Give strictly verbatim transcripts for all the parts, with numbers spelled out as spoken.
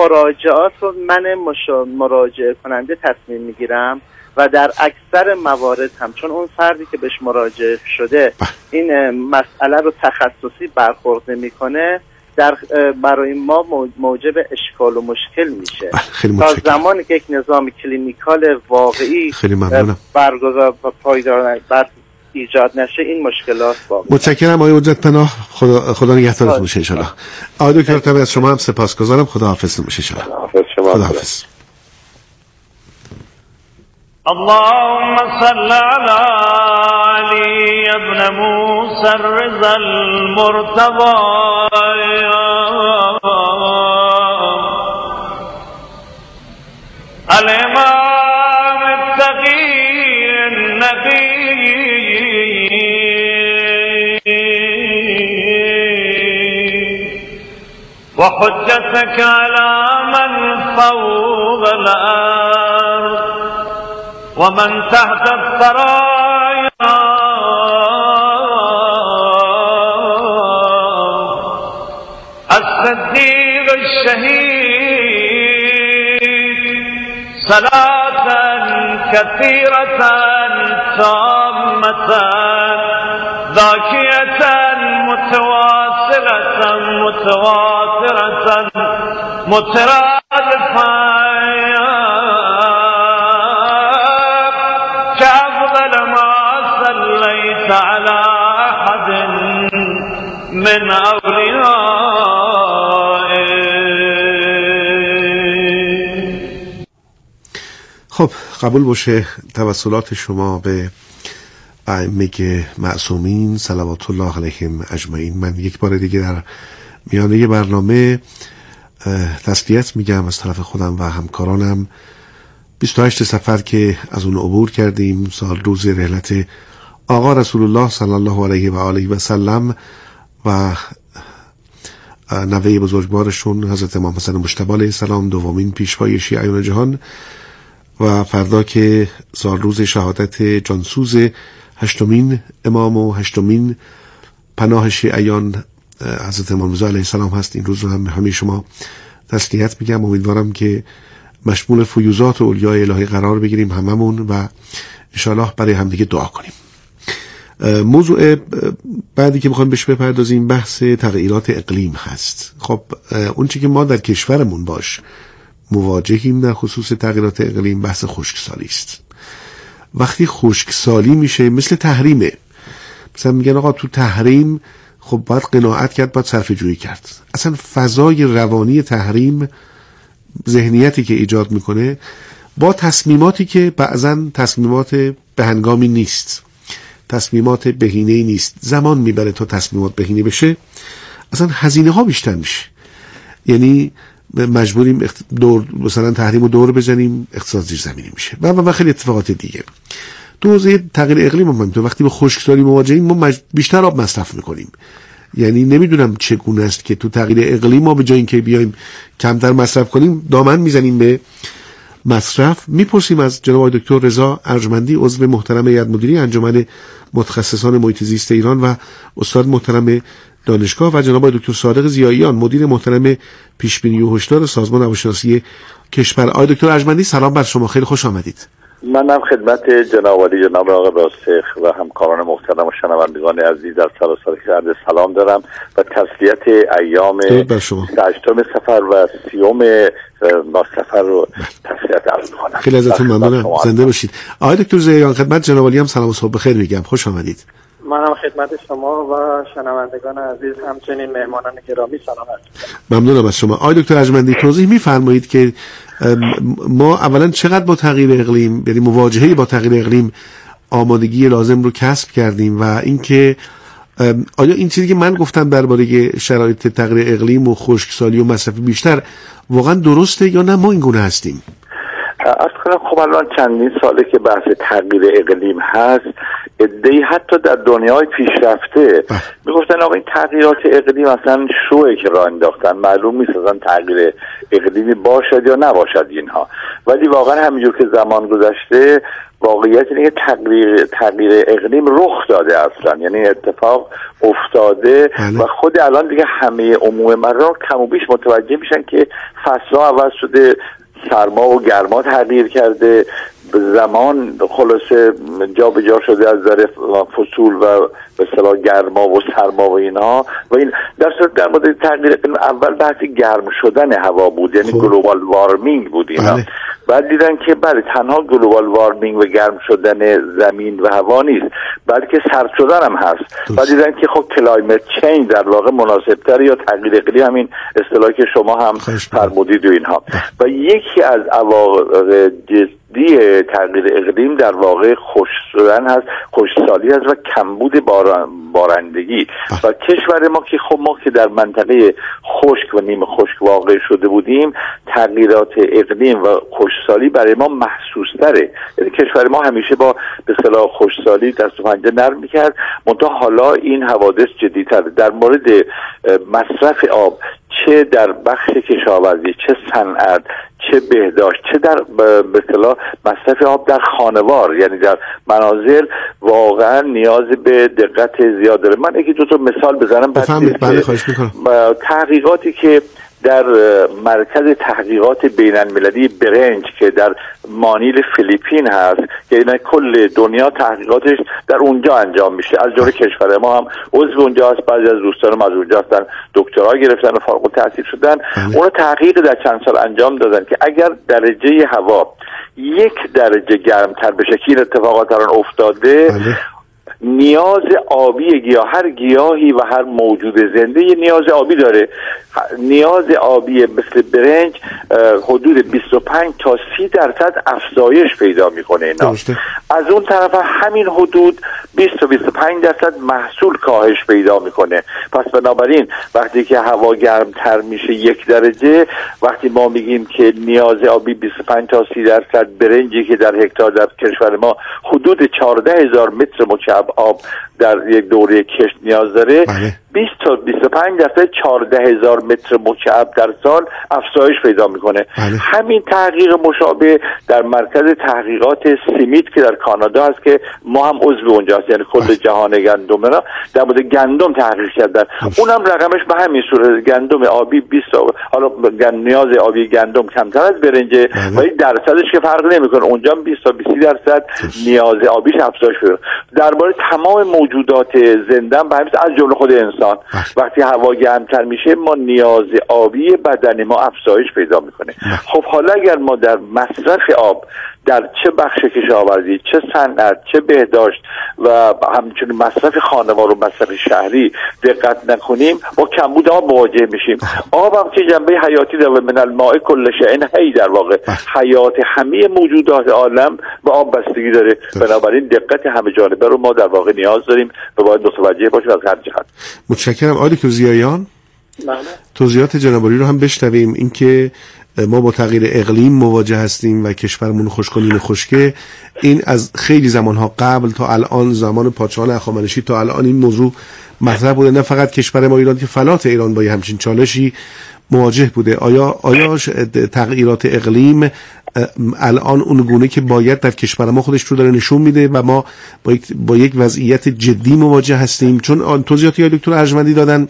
مراجعات رو من مشا... مراجعه کننده تصمیم میگیرم و در اکثر موارد هم چون اون فردی که بهش مراجعه شده این مسئله رو تخصصی برخورد نمیکنه در برای ما موجب اشکال و مشکل میشه. تا زمانی که یک نظام کلینیکال واقعی برگزار و پایدار بر ایجاد نشه این مشکلات واقعی. متشکرم آقای حجت پناه. خدا خدا نگهدارتون باشه ان شاء الله. آقای دکتر طبیعی از شما هم سپاسگزارم. خدا حافظتون باشه ان شاء الله. خدا حافظ. اللهم صل على علي ابن موسى الرضا المرتضى الإمام التقي النبي وحجتك على من فوق الأرض ومن تحت الثرايا الصديق الشهيد صلاة كثيرة تامة ذاكية متواصلة متواترة مترادفة كأفضل ما صليت على أحد من أوليائه. خب قبول باشه توسلات شما به ائمه معصومین صلوات الله علیهم اجمعین. من یک بار دیگه در میانه برنامه تسلیت میگم از طرف خودم و همکارانم. بیست و هشت سفر که از اون عبور کردیم، سال روز رحلت آقا رسول الله صلی الله علیه و آله و سلم و نوه بزرگوارشون حضرت امام حسن مجتبی علیه السلام، دومین پیشوای شیعیان جهان، و فردا که سال روز شهادت جانسوز هشتمین امام و هشتمین پناه شیعیان حضرت امام رضا علیه السلام هست. این روز رو هم به همه شما تسلیت میگم. امیدوارم که مشمول فیوزات و اولیای الهی قرار بگیریم هممون و انشاءالله برای همدیگه دعا کنیم. موضوع بعدی که میخوایم بهش بپردازیم بحث تغییرات اقلیم هست. خب اون چی که ما در کشورمون باش مواجهیم در خصوص تغییرات اقلیم بحث خشکسالی است. وقتی خشکسالی میشه مثل تحریمه، مثلا میگن آقا تو تحریم خب باید قناعت کرد، باید صرفه جویی کرد. اصلا فضای روانی تحریم، ذهنیتی که ایجاد میکنه با تصمیماتی که بعضا تصمیمات بهنگامی نیست، تصمیمات بهینه‌ای نیست، زمان میبره تا تصمیمات بهینه بشه، اصلا هزینه ها بیشتر میشه. یعنی مجبوریم دور مثلا تحریم رو دور بزنیم، اقتصاد زیر زمینی میشه و و خیلی اتفاقات دیگه. تو حوزه تغییر اقلیم هم تو وقتی به خشکسالی مواجهیم ما مج... بیشتر آب مصرف میکنیم. یعنی نمیدونم چگونه است که تو تغییر اقلیم ما به جای اینکه بیایم کمتر مصرف کنیم دامن میزنیم به مصرف. میپرسیم از جناب دکتر رضا ارجمندی، عضو محترم هیئت مدیره انجمن متخصصان محیط زیست ایران و استاد محترم دانشگاه، و جناب دکتر صادق ضیاییان، مدیر محترم پیشبینی و هشدار سازمان هواشناسی کشور. آقای دکتر ارجمندی سلام بر شما، خیلی خوش آمدید. منم خدمت جناب عالی جناب آقای راسخ و همکاران محترم و شنوندگان عزیز در سراسر کشور سلام دارم و تسلیت ایام هشتم سفر و سیوم ماه سفر رو تسلیت عرض می‌کنم. خیلی ازتون ممنونم، زنده باشید. آقای دکتر ضیاییان خدمت جناب عالی هم سلام و صبح بخیر میگم، خوش آمدید. منم خدمت شما و شنوندگان عزیز همچنین مهمانان گرامی سلام عرض می‌کنم. ممنونم از شما. آقای دکتر ارجمندی توضیح می‌فرمایید که ما اولا چقدر با تغییر اقلیم، یعنی مواجهه با تغییر اقلیم آمادگی لازم رو کسب کردیم و اینکه آیا این چیزی که من گفتم درباره شرایط تغییر اقلیم و خشکسالی و مصرف بیشتر واقعا درسته یا نه ما این گونه هستیم؟ اصلا خب الان چندین ساله که بحث تغییر اقلیم هست، عده‌ای حتی در دنیای پیشرفته میگفتن آقا این تغییرات اقلیم اصلا شوئه که راه انداختن، معلوم نیست اصلا تغییر اقلیمی باشد یا نباشد اینها. ولی واقعا همینجور که زمان گذشته واقعیت اینه که تغییر تغییر اقلیم رخ داده اصلا، یعنی اتفاق افتاده بله. و خود الان دیگه همه عموم مردم کم و بیش متوجه میشن که فصل‌ها عوض شده، سرما و گرما تغییر کرده، زمان خلاصه جا به جا شده از نظر فصول و به اصطلاح گرما و سرما و اینها. و این در صورت در مورد تغییر اقلیم اول بحث گرم شدن هوا بود، یعنی گلوبال وارمینگ بود اینا. بله. بعد دیدن که بله تنها گلوبال وارمینگ و گرم شدن زمین و هوا نیست، بلکه سرد شدن هم هست. بعد دیدن که خب کلایمت چینج در واقع مناسب‌تر، یا تغییر اقلیم، همین اصطلاحی که شما هم فرمودید و اینها. و یکی از عوارض جدی تغییر اقلیم در واقع خشک شدن هست، خشکسالی هست و کمبود باران بارندگی. و کشور ما که خب ما که در منطقه خشک و نیمه خشک واقع شده بودیم، تغییرات اقلیم و خشکسالی برای ما محسوس تره. یعنی کشور ما همیشه با به اصطلاح خشکسالی دست و پنجه نرم می‌کرد، منتها حالا این حوادث جدی‌تر. در مورد مصرف آب، چه در بخش کشاورزی، چه صنعت، چه بهداشت، چه در به اصطلاح مصرف آب در خانوار، یعنی در منازل، واقعا نیاز به دقت زیاد داره. من یکی دو تا مثال بزنم. بله خواهش میکنم. تحقیقاتی که در مرکز تحقیقات بین المللی برنج که در مانیل فیلیپین هست، که این کل دنیا تحقیقاتش در اونجا انجام میشه، از جمله کشور ما هم عضو اونجا هست، بعضی از دوستانم از اونجا هستن، دکترا گرفتن و فارغ التحصیل شدن. اون تحقیق در چند سال انجام دادن که اگر درجه هوا یک درجه گرمتر بشه، که این اتفاقات الان افتاده، بله. نیاز آبی گیاه، هر گیاهی و هر موجود زنده یه نیاز آبی داره. نیاز آبی مثل برنج حدود بیست و پنج تا سی درصد افزایش پیدا میکنه اینا. از اون طرف همین حدود بیست تا بیست و پنج درصد محصول کاهش پیدا میکنه. پس بنابراین وقتی که هوا گرمتر میشه یک درجه، وقتی ما میگیم که نیاز آبی بیست و پنج تا سی درصد، برنجی که در هکتار در کشور ما حدود چهارده هزار متر مکعب آب در یک دوره کشت نیاز داره، بله. بیست تا بیست و پنج درصد چهارده هزار متر مکعب در سال افزایش پیدا میکنه. بله. همین تحقیق مشابه در مرکز تحقیقات سمیت که در کانادا هست که ما هم عضو اونجا هست، یعنی کل بله. جهان گندم را در مورد گندم تحقیق کردن. بله. اونم رقمش به همین صورت، گندم آبی بیست، حالا نیاز آبی گندم کمتر از برنجه، بله. ولی درصدش که فرق نمیکنه، اونجا هم بیست تا بیست درصد نیاز آبیش افزایش پیدا. درباره تمام موجودات زنده به همین از جمله خود انسان، وقتی هوا گرمتر میشه ما نیاز آبی بدن ما افزایش پیدا میکنه. خب حالا اگر ما در مصرف آب در چه بخش کشاورزی، چه صنعت، چه بهداشت و همچنین مصرف خانوار و مصرف شهری دقت نکنیم، با کمبود آب مواجه میشیم. آب هم که جنبه حیاتی داره، من الماء کل شیء حی، در واقع حیات همه موجودات عالم به آب بستگی داره. بنابراین دقت همه جانبه رو ما در واقع نیاز داریم و باید متوجه باشیم از هر جهت. متشکرم. آقای کوزیایان، بله. توضیحات جنابعالی رو هم بشنویم. اینکه ما با تغییر اقلیم مواجه هستیم و کشورمون خشک‌کنیم خشکه، این از خیلی زمانها قبل تا الان، زمان پادشاهان هخامنشی تا الان این موضوع مطرح بوده. نه فقط کشور ما ایران که فلات ایران با همچین چالشی مواجه بوده. آیا آیا تغییرات اقلیم الان اون گونه که باید در کشور ما خودش رو داره نشون میده و ما با یک با یک وضعیت جدی مواجه هستیم؟ چون آن توضیحاتی دکتر ارجمندی دادن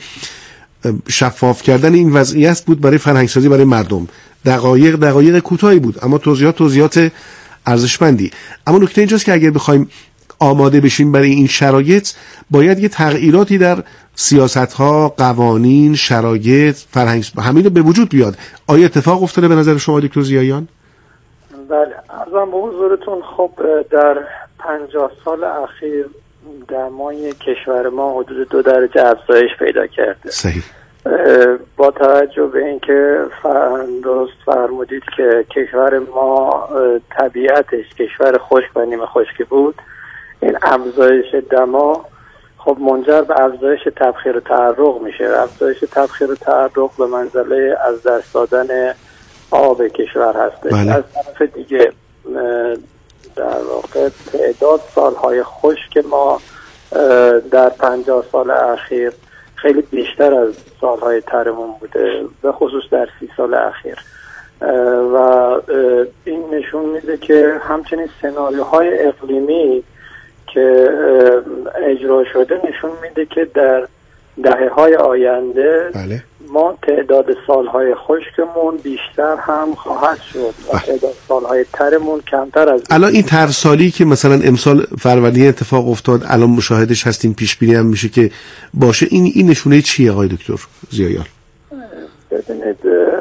شفاف کردن این وضعیت بود برای فرهنگسازی برای مردم. دقایق دقایق کوتاهی بود، اما توضیحات توضیحات ارزشمندی. اما نکته اینجاست که اگر بخوایم آماده بشیم برای این شرایط، باید یه تغییراتی در سیاست‌ها، قوانین، شرایط، فرهنگ همین رو به وجود بیاد. آیا اتفاق افتاده به نظر شما دکتر ضیاییان؟ بله، عرضم به حضورتون. خب در پنجاه سال اخیر دمای کشور ما حدود دو درجه افزایش پیدا کرده. صحیح. با توجه به اینکه درست فرمودید که کشور ما طبیعتش کشور خشک و نیمه خشکی بود، این افزایش دما خب منجر به افزایش تبخیر و تعرق میشه. افزایش تبخیر و تعرق به منزله از دست دادن آب کشور هستش. بله. از طرف دیگه در واقع تعداد سالهای خشک ما در پنجاه سال اخیر خیلی بیشتر از سالهای ترمون بوده، به خصوص در سی سال اخیر. و این نشون میده که همچنین سناریوهای اقلیمی که اجرا شده نشون میده که در دهه های آینده بله. ما تعداد سالهای خشکمون بیشتر هم خواهد شد و تعداد سالهای ترمون کمتر از الان این تر سالی که مثلا امسال فروردین اتفاق افتاد الان مشاهدش هستیم، پیش بینی هم میشه که باشه، این این نشونه چیه آقای دکتر ضیایار؟ ببینید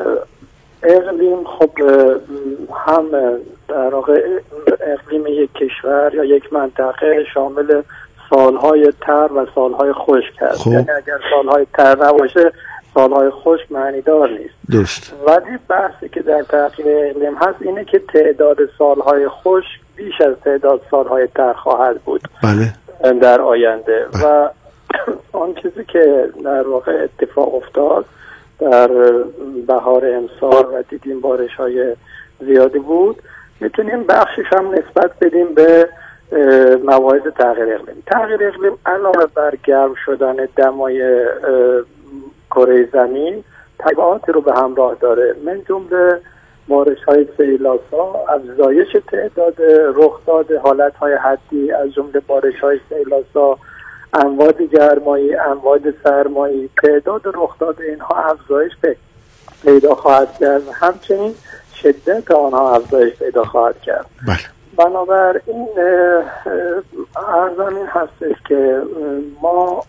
اقلیم خب هم در واقع اقلیم یک کشور یا یک منطقه شامل سالهای تر و سالهای خشک هست. خب. یعنی اگر سالهای تر نباشه سالهای خشک معنی دار نیست. درست. ولی بحثی که در تغییر اقلیم هست اینه که تعداد سالهای خشک بیش از تعداد سالهای تر خواهد بود. بله. در آینده. بله. و آن چیزی که در واقع اتفاق افتاد در بهار امسال و دیدیم بارش های زیادی بود، میتونیم بخشش هم نسبت بدیم به موارد تغییر اقلیم. تغییر اقلیم علاوه بر گرم شدن دمای کره زمین تبعاتی رو به همراه داره، من جمله بارش های سیلاسا، افزایش تعداد رخداد حالت های حدی از جمله بارش های سیلاسا، امواج گرمایی، امواج سرمایی، تعداد رخداد اینها افزایش پیدا خواهد کرد و همچنین شدت آنها افزایش پیدا خواهد کرد. بله. بنابراین ارزم این هستش که ما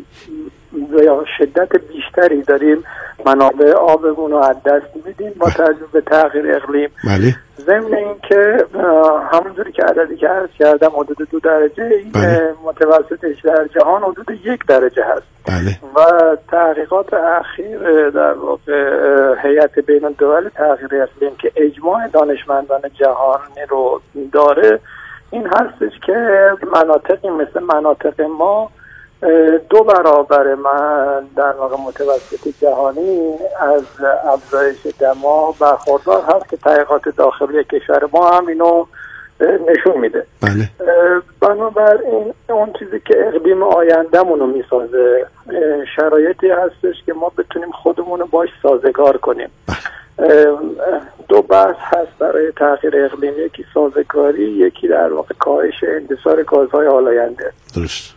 یا شدت بیشتری داریم منابع آبمون رو از دست میدیم با توجه به تغییر اقلیم. بله. ضمن این که همونجوری که عددی که عرض کردم حدود دو درجه، این بله. متوسطش در جهان حدود یک درجه هست. بله. و تحقیقات اخیر در واقع هیئت بین الدول تغییر اقلیم که اجماع دانشمندان جهانی رو داره این هستش که مناطقی مثل مناطق ما دو برابر من در واقع متوسط جهانی از افزایش دما برخوردار هست که تحقیقات داخلی کشور ما هم اینو نشون میده. بله. بنابراین اون چیزی که اقلیم آینده‌مون رو میسازه شرایطی هستش که ما بتونیم خودمون رو باش سازگار کنیم. بله. دو بحث هست برای تغییر اقلیم، یکی سازگاری، یکی در واقع کاهش اندثار گازهای آلاینده. درست.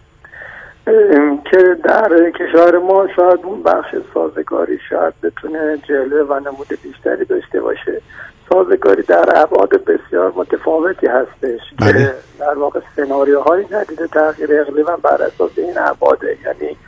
که در کشور ما شاید اون بخش سازگاری شاید بتونه جلوه و نمود بیشتری داشته باشه. سازگاری در ابعاد بسیار متفاوتی هستش. بله. که در واقع سناریوهای جدید تغییر اقلیم هم بر اساس این ابعاده، یعنی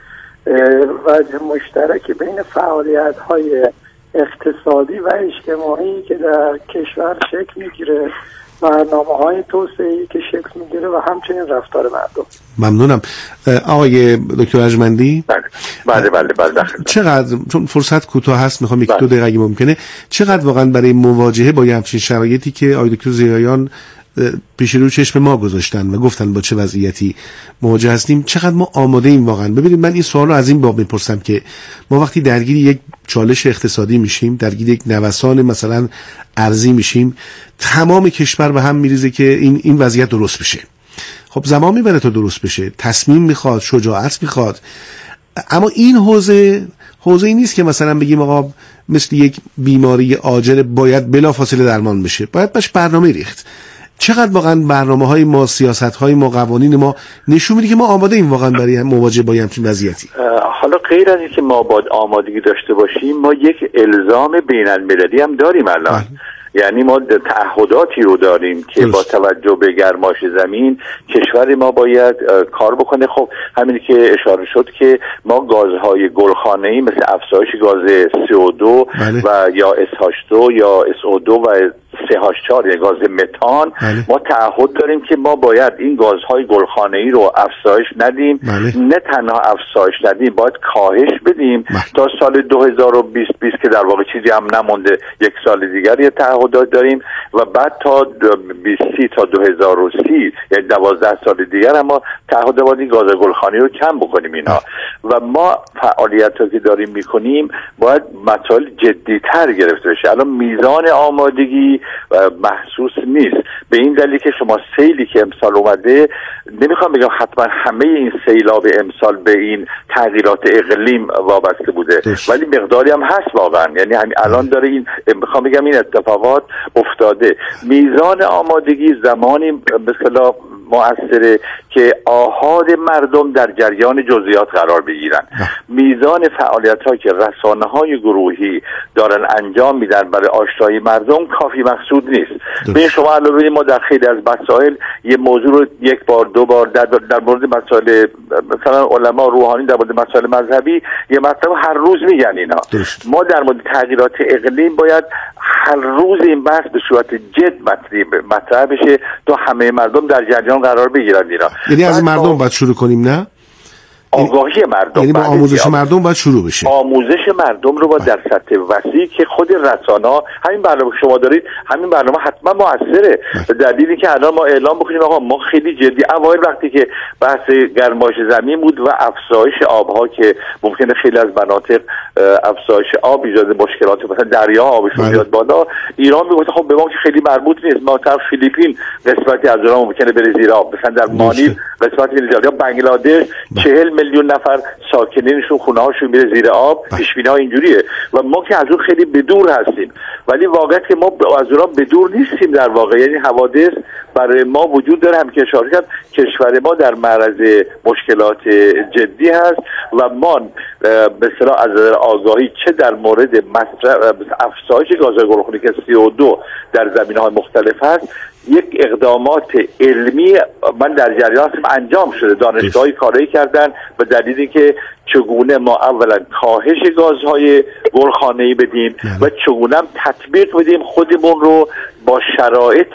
وجه مشترکی بین فعالیت‌های اقتصادی و اجتماعی که در کشور شکل میگیره، برنامه‌های توسعه‌ای که شکل میگیره و همچنین رفتار مردم. ممنونم. آقای دکتر ارجمندی؟ بله بله بله بله. چقدر، چون فرصت کوتاه هست، میخوام یک دو دقیقه اگه ممکنه، چقدر واقعا برای مواجهه با همچین شرایطی که آقای دکتر ضیایان پیش رو چشم ما گذاشتن و گفتن با چه وضعیتی مواجه هستیم، چقدر ما آماده ایم واقعا؟ ببینید من این سوالو از این باب میپرسم که ما وقتی درگیر یک چالش اقتصادی میشیم، درگیر یک نوسان مثلا ارزی میشیم، تمام کشور به هم میریزه که این این وضعیت درست بشه. خب زمان میبره تا درست بشه، تصمیم میخواد، شجاعت میخواد، اما این حوزه حوزه ای نیست که مثلا بگیم آقا مثل یک بیماری عاجل باید بلافاصله درمان بشه، باید باش برنامه ریخت. چقدر واقعا برنامه‌های ما، سیاست‌های ما، قوانین ما نشون میده که ما آماده ایم واقعا برای مواجهه با همچین وضعیتی؟ حالا غیر از اینکه ما باید آمادگی داشته باشیم، ما یک الزام بین‌المللی هم داریم الان. بله. یعنی ما تعهداتی رو داریم که با توجه به گرمایش زمین کشور ما باید کار بکنه. خب همینی که اشاره شد که ما گازهای گلخانه‌ای مثل افزایش گاز سی او دو بله. و یا اس هاچ دو یا اس او دو و سه هاچ چهار یا گاز متان بله. ما تعهد داریم که ما باید این گازهای گلخانه‌ای رو افزایش ندیم. بله. نه تنها افزایش ندیم، باید کاهش بدیم. بله. تا سال دو هزار و بیست که در واقع چیزی هم نمونده، یک سال دیگر یه تعهدات داریم و بعد تا بیست تا دو هزار و سی یعنی دوازده سال دیگر هم ما تعهد داریم گاز گلخانه‌ای رو کم بکنیم اینا. و ما فعالیتایی که داریم میکنیم باید مسائل جدی‌تر گرفته بشه. الان میزان آمادگی محسوس نیست. به این دلیل که شما سیلی که امسال اومده، نمیخوام بگم حتما همه این سیلاب امسال به این تغییرات اقلیم وابسته بوده دشت. ولی مقداری هم هست واقعا، یعنی همین الان داره این، میخوام بگم این اتفاقات افتاده. میزان آمادگی زمانی به اصطلاح مؤثره که آحاد مردم در جریان جزئیات قرار بگیرن. میزان فعالیت هایی که رسانه های گروهی دارن انجام میدن برای آشنایی مردم کافی مقصود نیست. ببین شما الان ما در خیلی از مسائل یه موضوع رو یک بار دو بار در, در مورد مسائل مثلا علما روحانی، در مورد مسائل مذهبی یه مطلب هر روز میگن اینا. ما در مورد تغییرات اقلیم باید هر روز این بحث به صورت جد مطرح بشه تا همه مردم در جریان قرار بگیرن اینا. یعنی از مردم باید شروع کنیم، نه؟ آگاهی مردم، یعنی با آموزش مردم باید شروع بشه. آموزش مردم رو با در سطح وسیع که خود رسانه‌ها، همین برنامه شما دارید، همین برنامه حتما موثره. دلیلی که الان ما اعلام بکنیم آقا ما خیلی جدی، اوایل وقتی که بحث گرمایش زمین بود و افزایش آبها که ممکنه خیلی از مناطق افزایش آب ایجاد مشکلات، مثلا دریا آبشون بیاد بالا، ایران میگه خب به ما که خیلی مربوط نیست، ما طرف فیلیپین قسمتی از اونها ممکنه بره زیر آب، مثلا در مالی قسمتی میره، یا بنگلادش چهل میلیون نفر ساکنینشون خونه هاشون میره زیر آب، پیش بینی ها اینجوریه و ما که از اون خیلی بدور هستیم. ولی واقعیت که ما از اونها بدور نیستیم در واقع، یعنی حوادث برای ما وجود داره. هم که اشاره کرد کشور ما در معرض مشکلات جدی هست و ما به اصطلاح از نظر آگاهی چه در مورد مصرف افزایش گازهای گلخنک سی او دو در زمینه‌های مختلف هست، یک اقدامات علمی من در جریان هستم انجام شده، دانشگاهی کاری کردن و دلیلی که چگونه ما اولا کاهش گازهای گلخانه‌ای بدیم و چگونه هم تطبیق بدیم خودمون رو با شرایط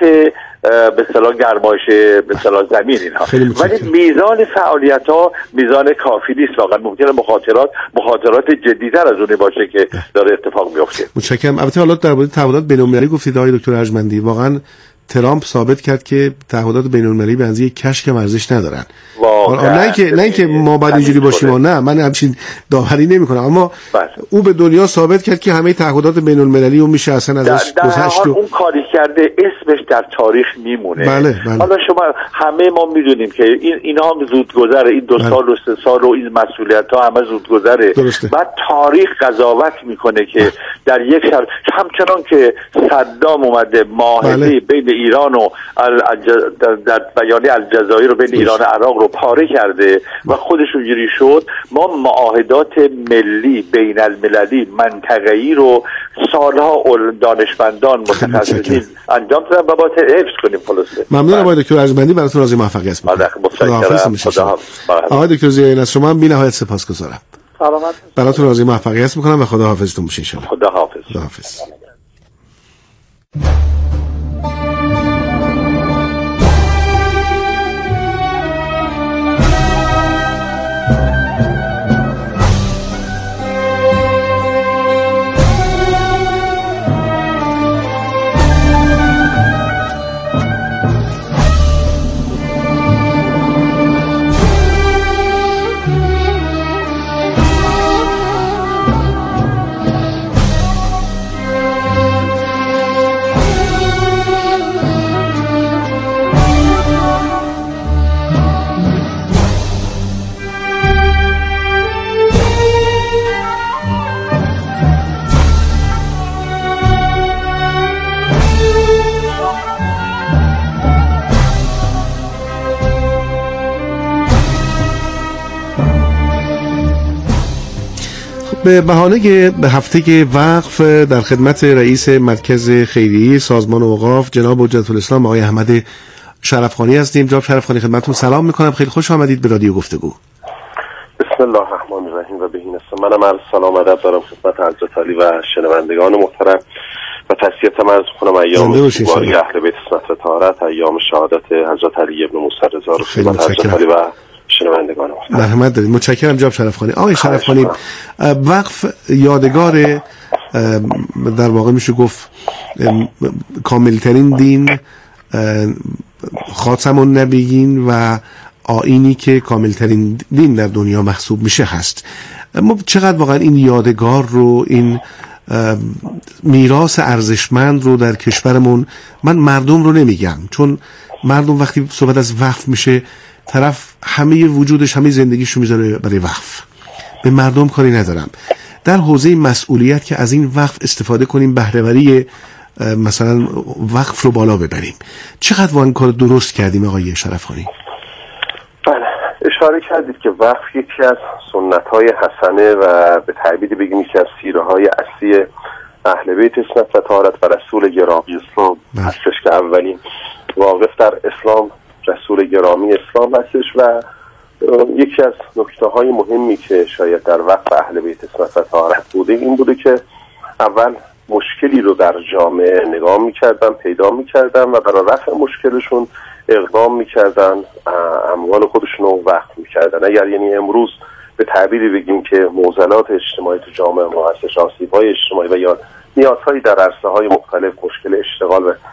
به اصطلاح گرمایش به اصطلاح زمین اینها. ولی میزان فعالیت ها میزان کافی نیست، واقعا ممکنه مخاطرات مخاطرات جدی‌تر از اون باشه که داره اتفاق میفته. متشکرم. البته حالا در مورد تعهدات بین‌المللی گفتید آقای دکتر ارجمندی، واقعا ترامپ ثابت کرد که تعهدات بین‌المللی به اندازه کشک ارزش ندارن. نه اینکه نه اینکه ما باید اینجوری باشیم، نه من همچین داوری نمی‌کنم، اما بله. او به دنیا ثابت کرد که همه تعهدات بین‌المللی اون میشه اصلا ازش گذشت. اون کاری کرده اسمش در تاریخ میمونه. بله، بله. حالا شما همه ما میدونیم که این اینا هم زودگذره، این دو بله. سال و سه سال و این مسئولیت‌ها همه زودگذره. بعد تاریخ قضاوت میکنه که در یک شب همچنان که صدام اومده معاهده بله. بین ایران و الج... در بیانیه الجزایر رو بین بله. ایران و عراق رو پاره کرده و خودش اونجوری شد، ما معاهدات ملی بین المللی منطقه‌ای رو سالها دانشمندان متخصصین انجام دادن و باید حفظ کنیم. خلاصه ممنون آقای دکتر ارجمندی، براتون راضی موفقیت می‌کنم. متشکرم. آقای دکتر زیایی از شما بی‌نهایت سپاسگزارم. سلامت. براتون راضی موفقیت می‌کنم و خدا حافظتون باشه ان شاء الله. خدا حافظ. خدا حافظ. به بهانه به هفته وقف در خدمت رئیس مرکز خیریه سازمان اوقاف جناب حجت الاسلام آقای احمد شرفخانی هستیم. جناب شرفخانی خدمتتون سلام میکنم، خیلی خوش آمدید به رادیو گفتگو. بسم الله الرحمن الرحیم و بهین است. منم عرض سلام ادب دارم خدمت حضرت علی و شنوندگان محترم و تسلیت من از خونم ایام باری اهل بیت اسمت طهارت، ایام شهادت حضرت علی ابن موسی رضا رو خدمت حضرت علی و شنوندگان محترم. رحمت دارید. متشکرم جناب شرفخانی. آقای شرفخانی، وقف یادگار در واقع میشه گفت کاملترین دین، خاتم النبیین و آیینی که کاملترین دین در دنیا محسوب میشه هست. ما چقدر واقعا این یادگار رو، این میراث ارزشمند رو در کشورمون، من مردم رو نمیگم، چون مردم وقتی صحبت از وقف میشه طرف همه وجودش همه زندگیشو میذاره برای وقف، به مردم کاری ندارم. در حوزه مسئولیت که از این وقف استفاده کنیم، بهره‌وری مثلا وقف رو بالا ببریم، چقدر واقعا کار درست کردیم آقای شرفخانی؟ بله، اشاره کردید که وقف یکی از سنت‌های حسنه و به تعبیر بگیم یکی از سیره‌های اصلی اهل بیت اسمت و طهارت و رسول گرامی اسلام هستش که اولین واقف در اسلام رسول گرامی اسلام هستش و یکی از نکته‌های مهمی که شاید در وقف اهل بیت اسمت و طهارت بوده این بوده که اول مشکلی رو در جامعه نگاه می‌کردن، پیدا می‌کردن و برای رفع مشکلشون اقدام می‌کردن، اموال خودشون رو وقف می‌کردن. اگر یعنی امروز به تعبیری بگیم که معضلات اجتماعی تو جامعه ما هستش، آسیب‌های اجتماعی و یا نیازهای در عرصه‌های مختلف، مشکل اشتغال و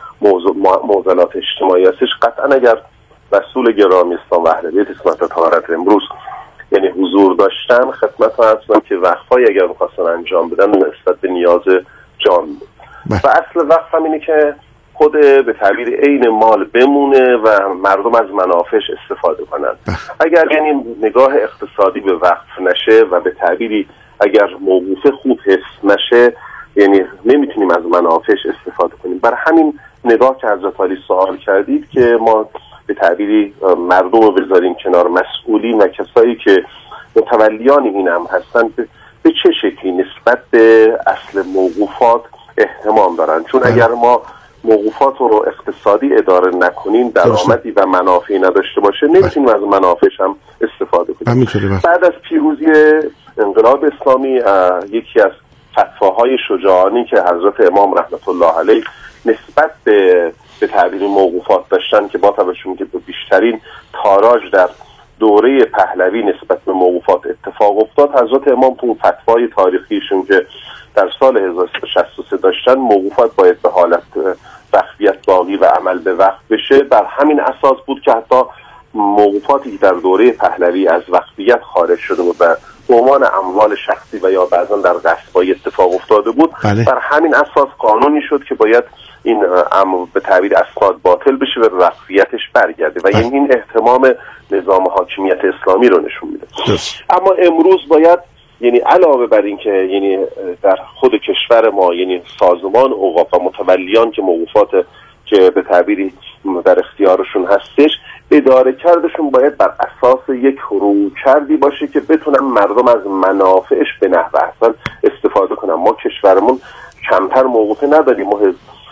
معضلات اجتماعی هستش، قطعاً اگر رسول گرامی اسلام و اهل بیت اسمت و طهارت امروز یعنی حضور داشتن، خدمت ها هستن که وقفایی اگر می‌خواستن انجام بدن نسبت به نیاز جان بود. و اصل وقف هم اینه که خود به تعبیر عین مال بمونه و مردم از منافعش استفاده کنن. اگر یعنی نگاه اقتصادی به وقف نشه و به تعبیری اگر موقوف خوب حفظ نشه، یعنی نمیتونیم از منافعش استفاده کنیم. برای همین نگاه که حضرت علی سوال کردید که ما به تعبیری مردم رو بذاریم کنار مسئولین و کسایی که متولیان این هم هستن به چه شکلی نسبت به اصل موقوفات اهتمام دارن، چون اگر ما موقوفات رو اقتصادی اداره نکنیم، درآمدی و منافعی نداشته باشه، نمیتونیم از منافعش هم استفاده کنیم. بعد از پیروزی انقلاب اسلامی یکی از فتواهای شجاعانی که حضرت امام رحمت الله علیه نسبت به به تعبیر موقوفات داشتن که با توجه که بیشترین تاراج در دوره پهلوی نسبت به موقوفات اتفاق افتاد، حضرت امام تو فتوای تاریخیشون که در سال هزار و سیصد و شصت و سه داشتن موقوفات باید به حالت وقفیت باقی و عمل به وقف بشه، بر همین اساس بود که حتی موقوفاتی که در دوره پهلوی از وقفیت خارج شده بود و به عنوان اموال شخصی و یا بعضا در غصب‌های اتفاق افتاده بود، بله. بر همین اساس قانونی شد که باید این ام به تعبیر اسناد باطل بشه و وقفیتش برگرده و یعنی این اهتمام نظام حاکمیت اسلامی رو نشون میده. اما امروز باید یعنی علاوه بر این که یعنی در خود کشور ما یعنی سازمان اوقاف و متولیان که موقوفات که به تعبیری در اختیارشون هستش، اداره کردشون باید بر اساس یک رویکردی باشه که بتونن مردم از منافعش به نحو احسن استفاده کنن. ما کشورمون کمتر موقوفه نداریم، ما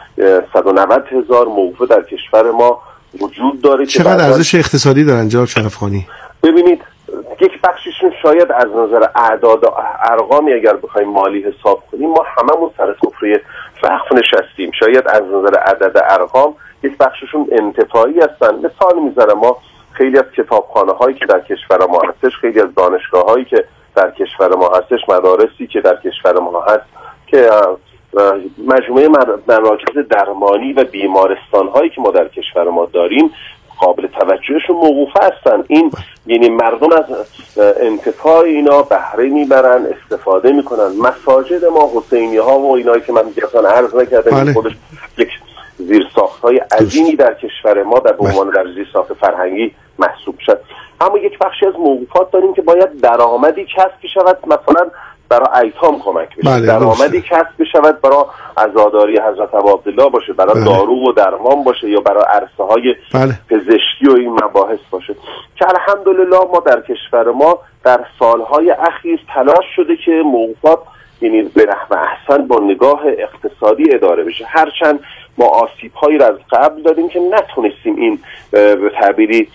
صد و نود هزار موقوفه در کشور ما وجود داره. چقدر ارزش اقتصادی دارن جناب شرفخانی؟ ببینید یک بخششون شاید از نظر اعداد و ارقامی اگر بخوایم مالی حساب کنیم ما هممون سر سفره وقف نشستیم، شاید از نظر عدد ارقام یک بخششون انتفاعی هستن. مثال میذارم، ما خیلی از کتابخانه هایی که در کشور ما هستش، خیلی از دانشگاه هایی که در کشور ما هستش، مدارسی که در کشور ما هست که مجموعه مراکز درمانی و بیمارستان هایی که ما در کشور ما داریم قابل توجهشون موقوفه هستن. این یعنی مردم از انتفاع اینا بهره میبرن، استفاده میکنن. مساجد ما حسینی ها و اینایی که من اصلا عرض نکردم بله. خودش یک زیرساخت های عظیمی در کشور ما در عنوان در زیرساخت فرهنگی محسوب شد. اما یک بخشی از موقوفات داریم که باید درآمدی کسب شود، مثلا برای ایتام کمک بشه، بله، درآمدی کسب بشود برای عزاداری حضرت عبدالله باشه، برای بله. دارو و درمان باشه یا برای عرصه های بله. پزشکی و این مباحث باشه که الحمدلله ما در کشور ما در سالهای اخیر تلاش شده که موقوفات یعنی به نحو احسن با نگاه اقتصادی اداره بشه. هرچند ما آسیب‌هایی را از قبل دادیم که نتونستیم این به تعبیری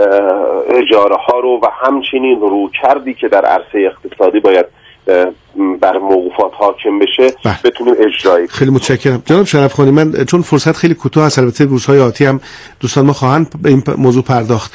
اجاره ها رو و همچنین رو کردی که در عرصه اقتصادی باید بر موقوفات حاکم بشه بتونیم اجرایی. خیلی متشکرم جناب شرفخانی. من چون فرصت خیلی کوتاه است، البته روزهای آتی هم دوستان ما خواهند به این موضوع پرداخت،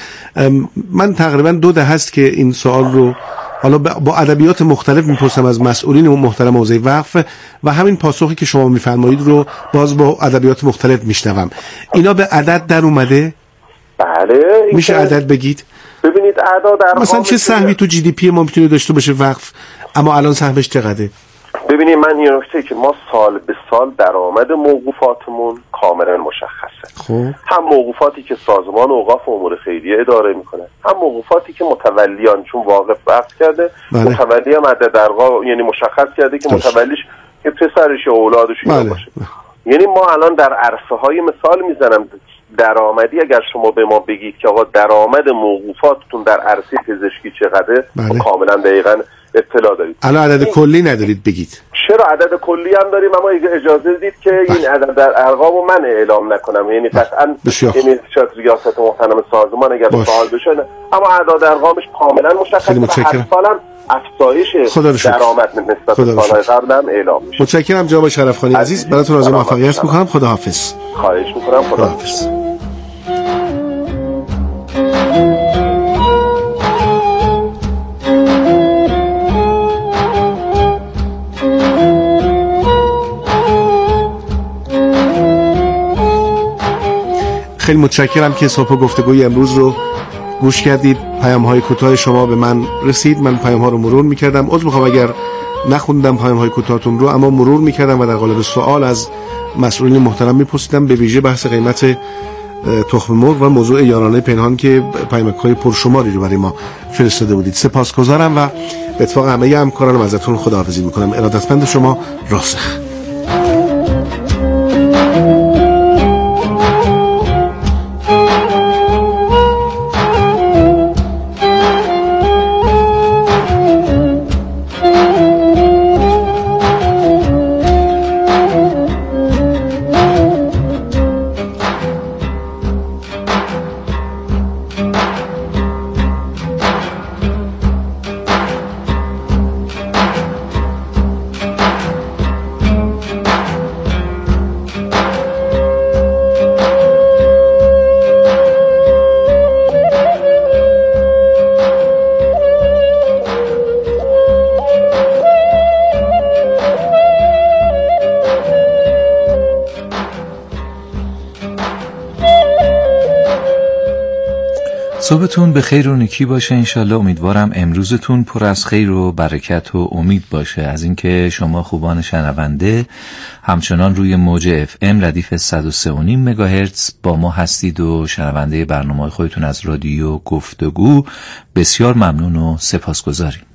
من تقریبا دو دهه است که این سوال رو حالا با ادبیات مختلف میپرسم از مسئولین و محترم حوزه وقف و همین پاسخی که شما میفرمایید رو باز با ادبیات مختلف میشنوم. اینا به عدد در اومده؟ بله. میشه عدد بگید؟ ببینید اعداد مثلا چه سهمی تو جی دی پی ما میتونه داشته باشه وقف، اما الان سهمش چقدره؟ ببینید ببینید من این نکته که ما سال به سال درآمد موقوفاتمون کاملا مشخصه. خب هم موقوفاتی که سازمان اوقاف امور خیریه اداره میکنه، هم موقوفاتی که متولیان چون واقف وقت کرده بله. متولی هم عدد درغا یعنی مشخص کرده که درست. متولیش که پسرش یا اولادش بله. باشه. یعنی ما الان در عرصه های مثال میزنم درآمدی اگر شما به ما بگید که آقا درآمد موقوفاتتون در عرصه پزشکی چقدره بله. کاملا دقیقاً اطلاع دارید. الان عدد کلی ندارید بگید؟ چرا عدد کلی هم داریم، اما اجازه دید که بله. این عدد در ارقامو من اعلام نکنم، یعنی قطعاً یعنی شاید ریاست محترم سازمان اگر سوال بشه، اما عدد ارقامش کاملا مشخصه و هر سالم افزایش درآمد نسبت به سال‌های قبل هم اعلام میشه. متشکرم جناب شرفخانی عزیز، براتون آرزوی موفقیت می‌کنم. خداحافظ. خواهش می‌کنم. خداحافظ. خیلی متشکرم که صبح گفتگوی امروز رو گوش کردید. پیام های کوتاه شما به من رسید، من پیام ها رو مرور میکردم. عذر میخوام اگر نخوندم پیام های کوتاهتون رو، اما مرور میکردم و در قالب سوال از مسئولین محترم میپرسیدم، به ویژه بحث قیمت تخم مرغ و موضوع یارانه پنهان که پیامک های پرشماری رو برای ما فرستاده بودید. سپاسگزارم و به اتفاق همه همکارانم ازتون خداحافظی میکنم. ارادتمند شما، راسخ. صبحتون به خیر و نیکی باشه انشالله. امیدوارم امروزتون پر از خیر و برکت و امید باشه. از اینکه شما خوبان شنونده همچنان روی موج اف ام ردیف صد و سه و نیم مگاهرتز با ما هستید و شنونده برنامه خودتون از رادیو گفتگو، بسیار ممنون و سپاسگزاریم.